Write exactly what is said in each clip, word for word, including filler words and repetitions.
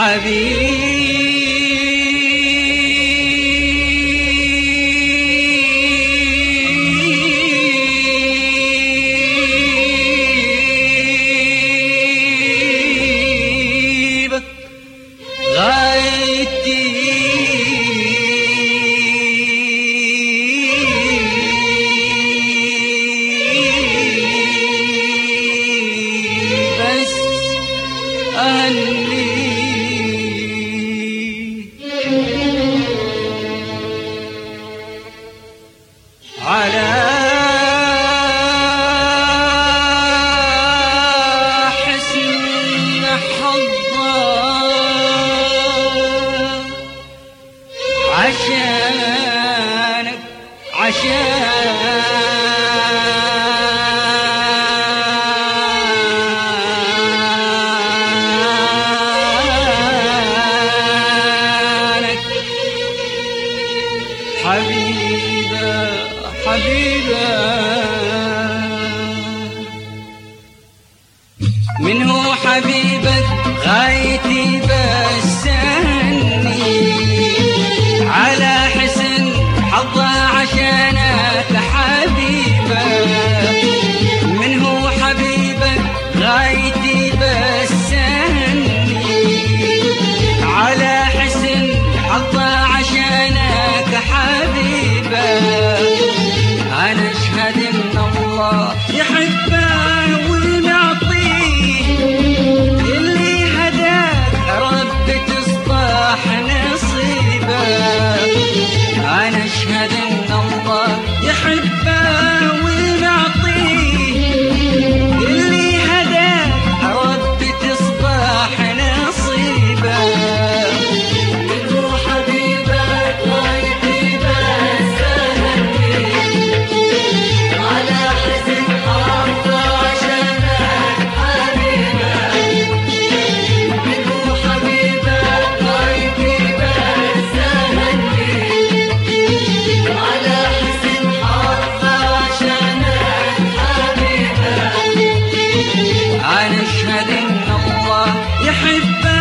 حبيبك غايتي بس أهني على حسن حظك عشانك عشانك حبيبة حبيبة من هو حبيبك غايتي بس أهني على حسن حظه عشانك حبيبة من هو حبيبك غايتي بس أهني على حسن حظه عشانك حبيبة أنا أشهد إن الله يحبه ويعطيه اللي هداك رب تصبح نصيبه أنا أشهد إن الله يحبه ويعطيه اللي هداك رب تصبح نصيبه أنا أشهد إن الله يحبه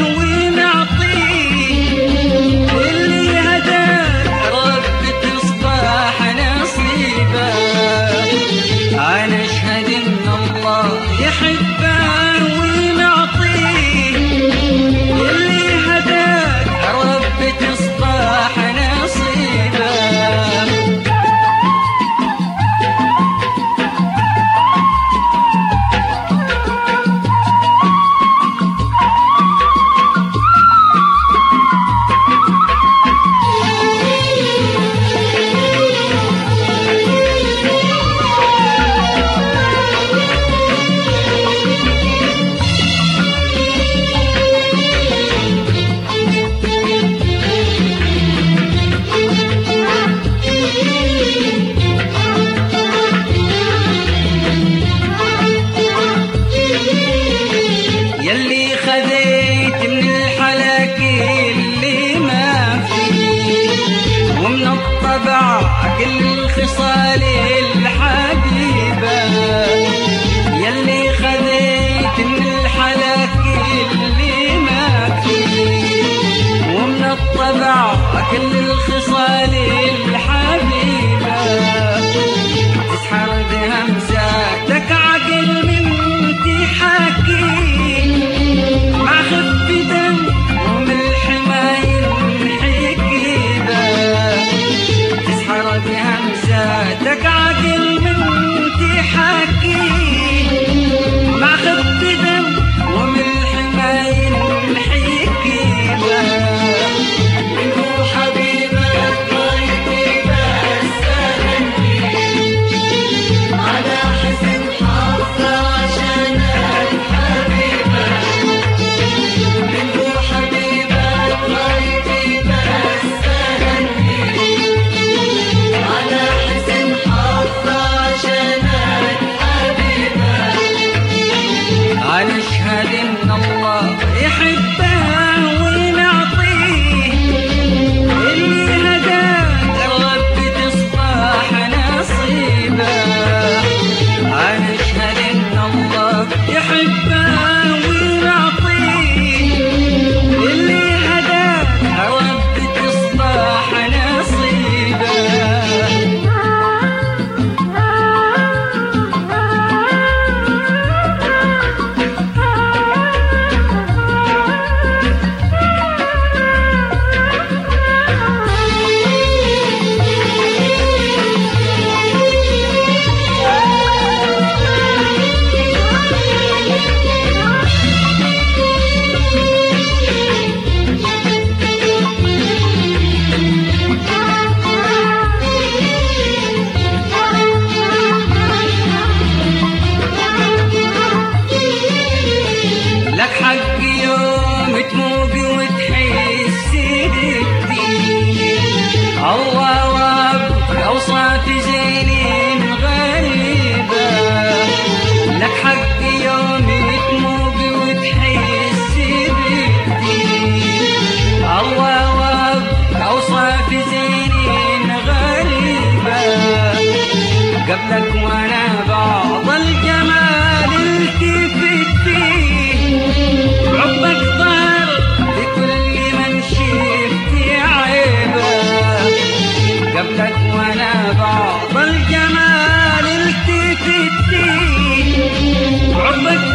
ويعطيه اللي هداك رب تصبح نصيبه أنا أشهد إن الله يحبه ويعطيه اللي هداك رب تصبح نصيبه يلي خذيت من الحلاك اللي ما فيه ومن الطبع كل الخصال الحبيبة يلي خذيت من الحلاك اللي ما فيه ومن الطبع كل الخصال الحبيبة تسحر بهمساتك عقل من تحكي مع خف دم ومن الحمايل حكيبة تسحر بهمساتك عقل من تحكي مع خف دم ومن الحمايل حكيبة من هو حبيبك غايتي بس أهني على قبلك وانا بعض الجمال التفت فيه حبك ظهر لكل من شفت عيبه قبلك وانا بعض الجمال التفت فيه حبك